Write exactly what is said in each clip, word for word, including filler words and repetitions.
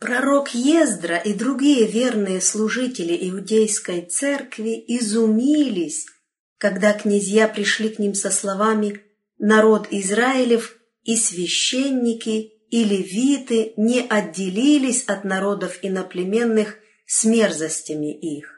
Пророк Ездра и другие верные служители иудейской церкви изумились, когда князья пришли к ним со словами: «Народ Израилев и священники и левиты не отделились от народов иноплеменных с мерзостями их».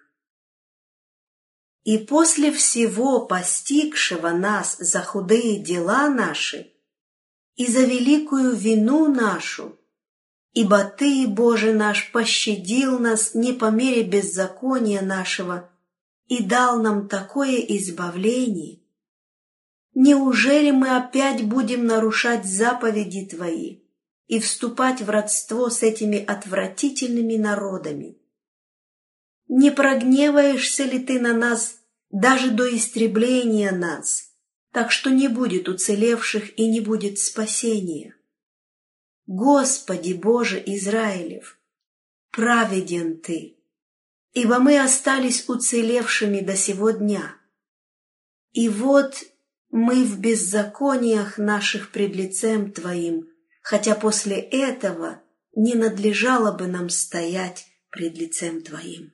И после всего постигшего нас за худые дела наши и за великую вину нашу, ибо Ты, Боже наш, пощадил нас не по мере беззакония нашего и дал нам такое избавление, неужели мы опять будем нарушать заповеди Твои и вступать в родство с этими отвратительными народами? Не прогневаешься ли Ты на нас даже до истребления нас, так что не будет уцелевших и не будет спасения? Господи Боже Израилев, праведен Ты, ибо мы остались уцелевшими до сего дня. И вот мы в беззакониях наших пред лицем Твоим, хотя после этого не надлежало бы нам стоять пред лицем Твоим.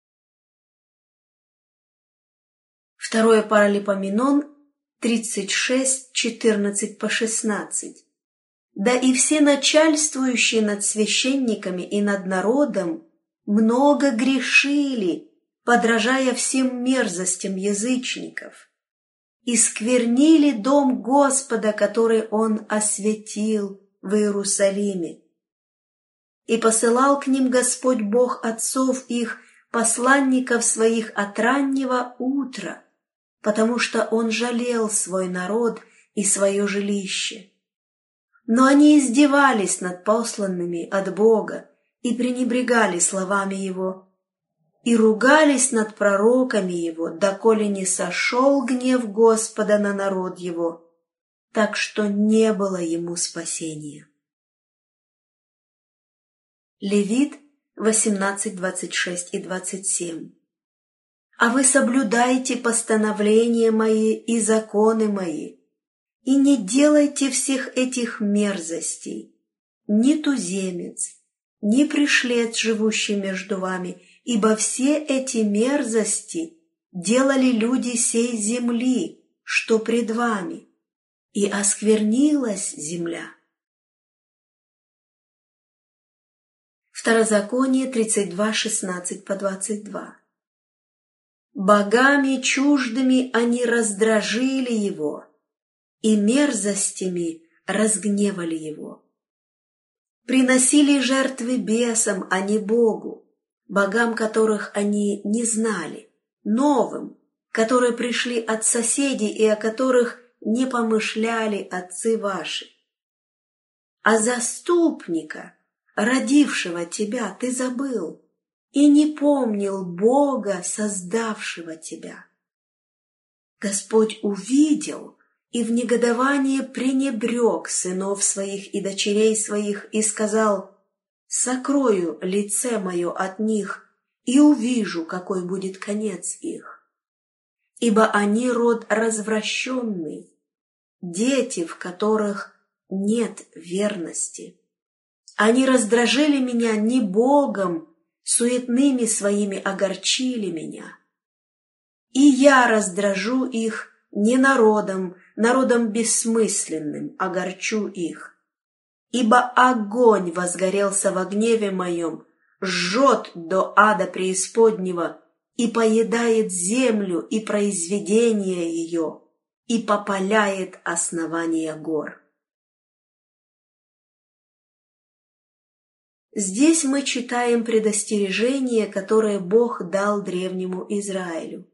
Второе Паралипоменон тридцать шесть, четырнадцать по шестнадцать. Да и все начальствующие над священниками и над народом много грешили, подражая всем мерзостям язычников, и сквернили дом Господа, который Он осветил в Иерусалиме. И посылал к ним Господь Бог отцов их, посланников своих от раннего утра, потому что Он жалел свой народ и свое жилище. Но они издевались над посланными от Бога и пренебрегали словами Его, и ругались над пророками Его, доколе не сошел гнев Господа на народ Его, так что не было ему спасения. Левит восемнадцать, двадцать шесть и двадцать семь. «А вы соблюдайте постановления мои и законы мои, и не делайте всех этих мерзостей, ни туземец, ни пришлец, живущий между вами, ибо все эти мерзости делали люди сей земли, что пред вами, и осквернилась земля». Второзаконие тридцать два, шестнадцать по двадцать два. «Богами чуждыми они раздражили его, и мерзостями разгневали его. Приносили жертвы бесам, а не Богу, богам, которых они не знали, новым, которые пришли от соседей и о которых не помышляли отцы ваши. А заступника, родившего тебя, ты забыл и не помнил Бога, создавшего тебя. Господь увидел и в негодовании пренебрег сынов своих и дочерей своих и сказал: «Сокрою лице мое от них и увижу, какой будет конец их. Ибо они род развращенный, дети, в которых нет верности. Они раздражили меня не Богом, суетными своими огорчили меня. И я раздражу их не народом, народом бессмысленным, огорчу их. Ибо огонь возгорелся во гневе моем, жжет до ада преисподнего и поедает землю и произведение ее, и попаляет основания гор». Здесь мы читаем предостережение, которое Бог дал древнему Израилю.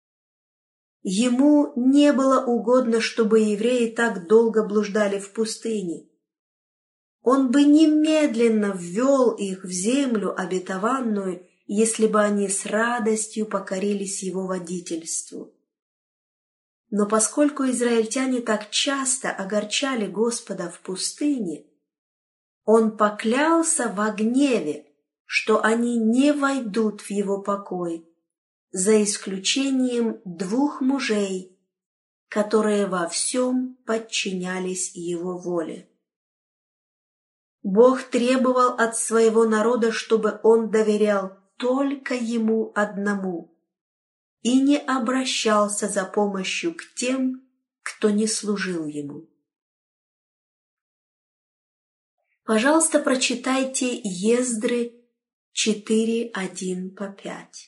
Ему не было угодно, чтобы евреи так долго блуждали в пустыне. Он бы немедленно ввел их в землю обетованную, если бы они с радостью покорились его водительству. Но поскольку израильтяне так часто огорчали Господа в пустыне, Он поклялся во гневе, что они не войдут в его покой, за исключением двух мужей, которые во всем подчинялись его воле. Бог требовал от своего народа, чтобы он доверял только Ему одному и не обращался за помощью к тем, кто не служил Ему. Пожалуйста, прочитайте Ездры четыре, один по пять.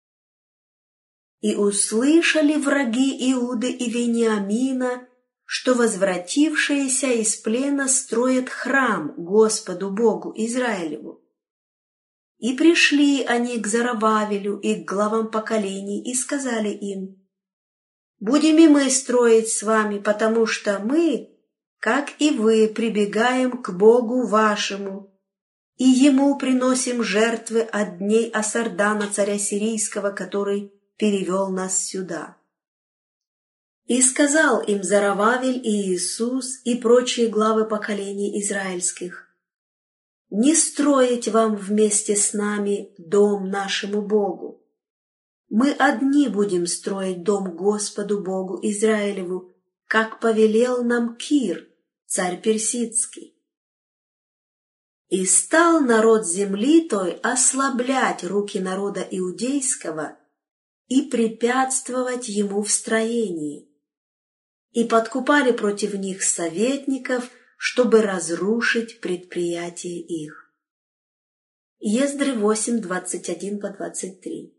«И услышали враги Иуды и Вениамина, что возвратившиеся из плена строят храм Господу Богу Израилеву. И пришли они к Зоробавелю и к главам поколений и сказали им: будем и мы строить с вами, потому что мы, как и вы, прибегаем к Богу вашему, и Ему приносим жертвы от дней Асардана, царя сирийского, который перевел нас сюда. И сказал им Зоробавель и Иисус и прочие главы поколений израильских: не строить вам вместе с нами дом нашему Богу. Мы одни будем строить дом Господу Богу Израилеву, как повелел нам Кир, царь персидский. И стал народ земли той ослаблять руки народа иудейского и препятствовать ему в строении, и подкупали против них советников, чтобы разрушить предприятие их». Ездры восемь, двадцать один по двадцать три.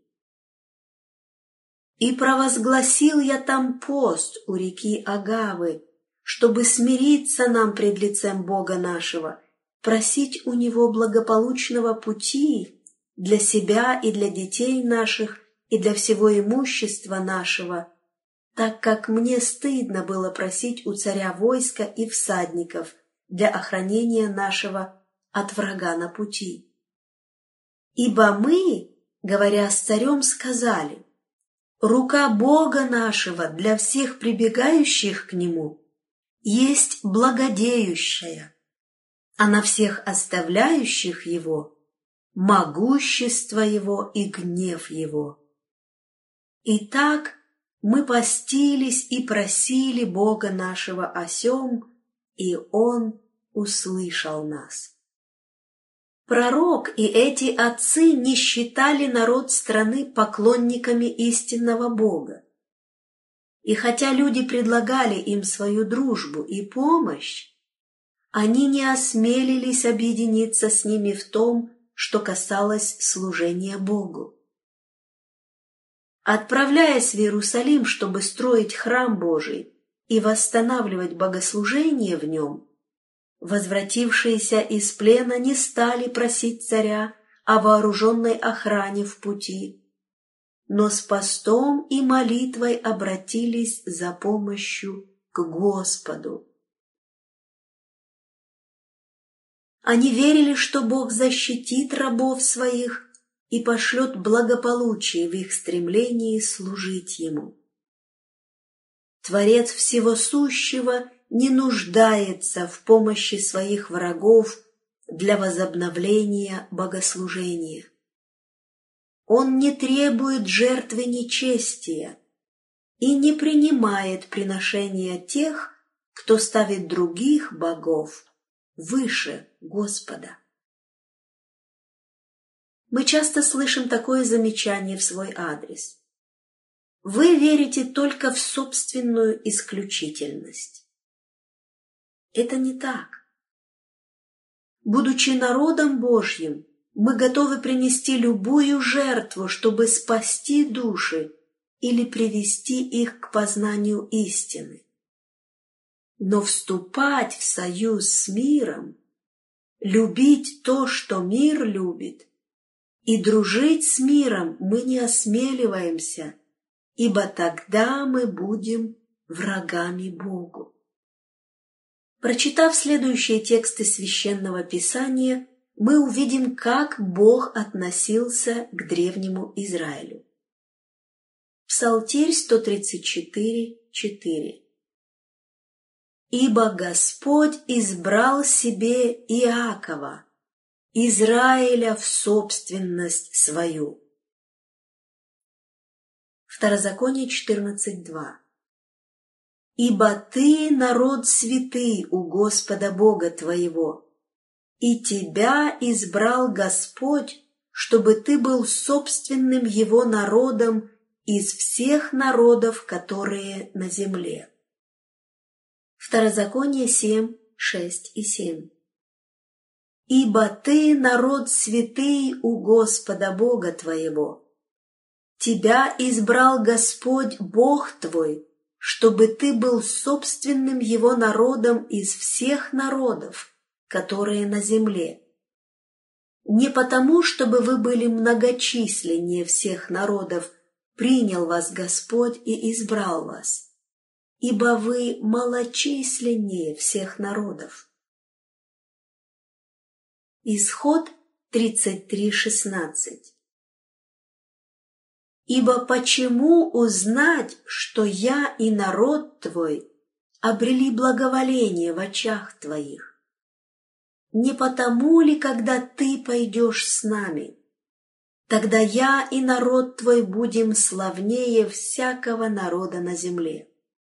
«И провозгласил я там пост у реки Агавы, чтобы смириться нам пред лицем Бога нашего, просить у Него благополучного пути для себя и для детей наших и для всего имущества нашего, так как мне стыдно было просить у царя войска и всадников для охранения нашего от врага на пути. Ибо мы, говоря с царем, сказали: рука Бога нашего для всех прибегающих к Нему есть благодеющая, а на всех оставляющих Его могущество Его и гнев Его. Итак, мы постились и просили Бога нашего о сем, и Он услышал нас». Пророк и эти отцы не считали народ страны поклонниками истинного Бога. И хотя люди предлагали им свою дружбу и помощь, они не осмелились объединиться с ними в том, что касалось служения Богу. Отправляясь в Иерусалим, чтобы строить храм Божий и восстанавливать богослужение в нем, возвратившиеся из плена не стали просить царя о вооруженной охране в пути, но с постом и молитвой обратились за помощью к Господу. Они верили, что Бог защитит рабов своих и пошлет благополучие в их стремлении служить Ему. Творец всего сущего не нуждается в помощи своих врагов для возобновления богослужения. Он не требует жертвы нечестия и не принимает приношения тех, кто ставит других богов выше Господа. Мы часто слышим такое замечание в свой адрес: вы верите только в собственную исключительность. Это не так. Будучи народом Божьим, мы готовы принести любую жертву, чтобы спасти души или привести их к познанию истины. Но вступать в союз с миром, любить то, что мир любит, и дружить с миром мы не осмеливаемся, ибо тогда мы будем врагами Богу. Прочитав следующие тексты Священного Писания, мы увидим, как Бог относился к древнему Израилю. Псалтирь сто тридцать четыре, четыре. «Ибо Господь избрал себе Иакова, Израиля в собственность свою». Второзаконие четырнадцать, два. «Ибо ты народ святый у Господа Бога твоего, и тебя избрал Господь, чтобы ты был собственным Его народом из всех народов, которые на земле». Второзаконие семь, шесть и семь. «Ибо ты народ святый у Господа Бога твоего. Тебя избрал Господь Бог твой, чтобы ты был собственным Его народом из всех народов, которые на земле. Не потому, чтобы вы были многочисленнее всех народов, принял вас Господь и избрал вас, ибо вы малочисленнее всех народов». Исход тридцать три, шестнадцать. «Ибо почему узнать, что я и народ твой обрели благоволение в очах твоих? Не потому ли, когда ты пойдешь с нами? Тогда я и народ твой будем славнее всякого народа на земле».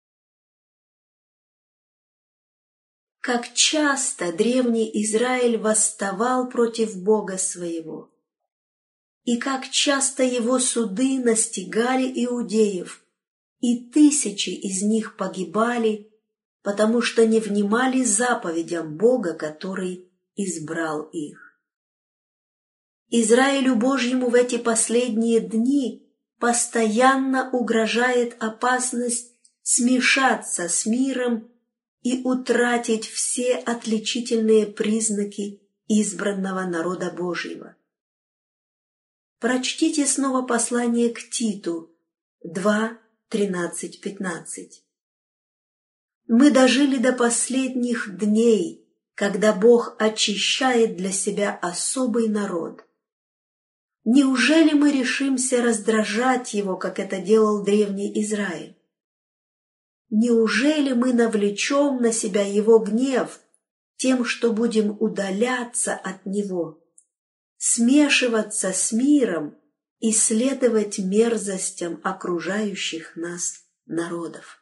Как часто древний Израиль восставал против Бога своего, и как часто его суды настигали иудеев, и тысячи из них погибали, потому что не внимали заповедям Бога, который избрал их. Израилю Божьему в эти последние дни постоянно угрожает опасность смешаться с миром и утратить все отличительные признаки избранного народа Божьего. Прочтите снова послание к Титу два, тринадцать, пятнадцать. Мы дожили до последних дней, когда Бог очищает для себя особый народ. Неужели мы решимся раздражать Его, как это делал древний Израиль? Неужели мы навлечем на себя Его гнев тем, что будем удаляться от Него, смешиваться с миром и следовать мерзостям окружающих нас народов?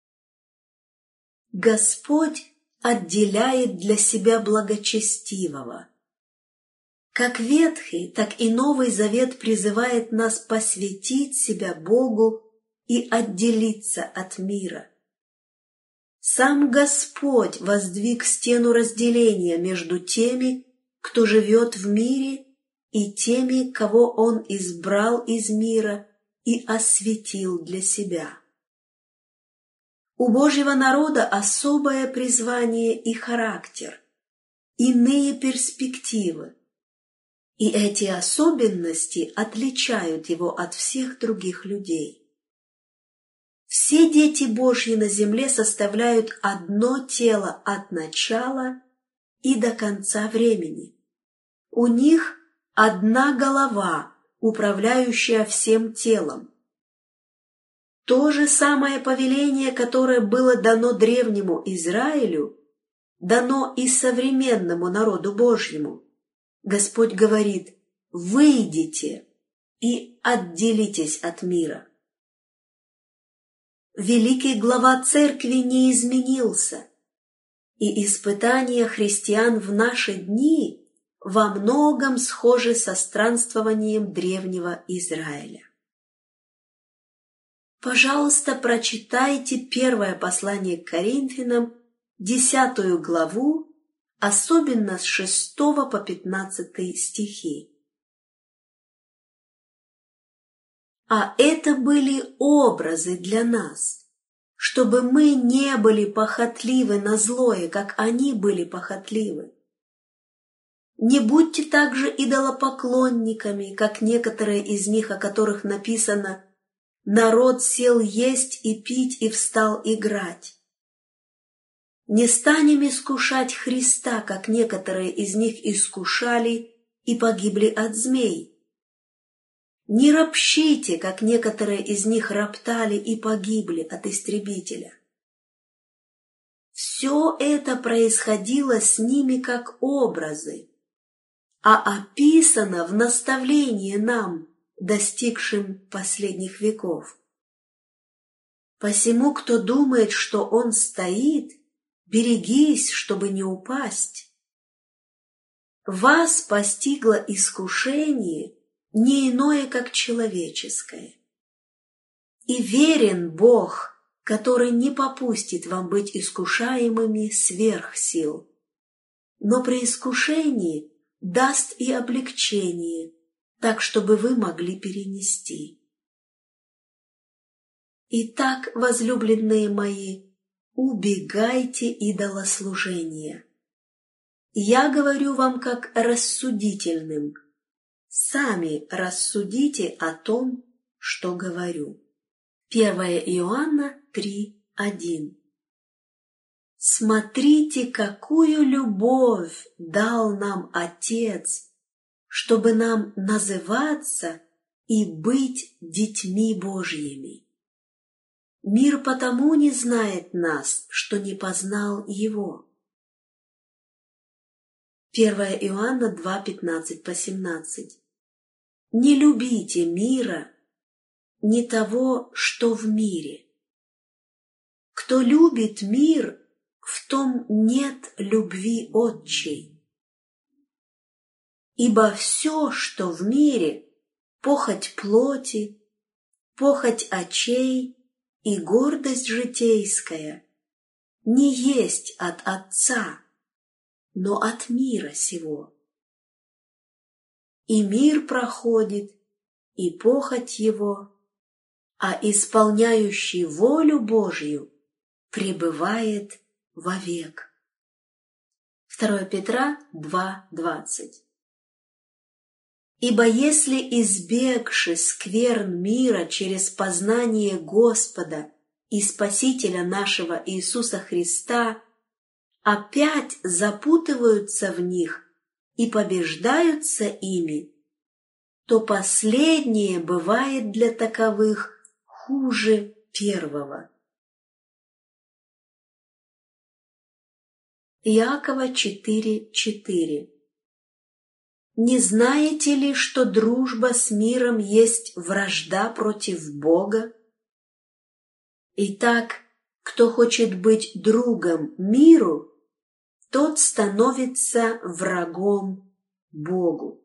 Господь отделяет для себя благочестивого. Как Ветхий, так и Новый Завет призывает нас посвятить себя Богу и отделиться от мира. Сам Господь воздвиг стену разделения между теми, кто живет в мире, и теми, кого Он избрал из мира и осветил для себя. У Божьего народа особое призвание и характер, иные перспективы, и эти особенности отличают его от всех других людей. Все дети Божьи на земле составляют одно тело от начала и до конца времени. У них одна голова, управляющая всем телом. То же самое повеление, которое было дано древнему Израилю, дано и современному народу Божьему. Господь говорит: «Выйдите и отделитесь от мира». Великий глава церкви не изменился, и испытания христиан в наши дни во многом схожи со странствованием древнего Израиля. Пожалуйста, прочитайте первое послание к Коринфянам, десятую главу, особенно с шестого по пятнадцатый стихи. А это были образы для нас, чтобы мы не были похотливы на злое, как они были похотливы. Не будьте также идолопоклонниками, как некоторые из них, о которых написано: «Народ сел есть и пить и встал играть». Не станем искушать Христа, как некоторые из них искушали и погибли от змей. Не ропщите, как некоторые из них роптали и погибли от истребителя. Все это происходило с ними как образы, а описано в наставлении нам, достигшим последних веков. Посему, кто думает, что он стоит, берегись, чтобы не упасть. вас постигло искушение не иное, как человеческое. И верен Бог, который не попустит вам быть искушаемыми сверх сил, но при искушении даст и облегчение, так, чтобы вы могли перенести. Итак, возлюбленные мои, убегайте идолослужения. Я говорю вам как рассудительным. Сами рассудите о том, что говорю. первое Иоанна три один. Смотрите, какую любовь дал нам Отец, чтобы нам называться и быть детьми Божьими. Мир потому не знает нас, что не познал Его. первое Иоанна два пятнадцать по семнадцать. Не любите мира, не того, что в мире. Кто любит мир, в том нет любви Отчей. Ибо все, что в мире, похоть плоти, похоть очей и гордость житейская, не есть от Отца, но от мира сего. И мир проходит, и похоть его, а исполняющий волю Божью пребывает вовек. второе Петра два двадцать. Ибо если, избегши скверн мира через познание Господа и Спасителя нашего Иисуса Христа, опять запутываются в них и побеждаются ими, то последнее бывает для таковых хуже первого. Иакова четыре четыре. Не знаете ли, что дружба с миром есть вражда против Бога? Итак, кто хочет быть другом миру, тот становится врагом Богу.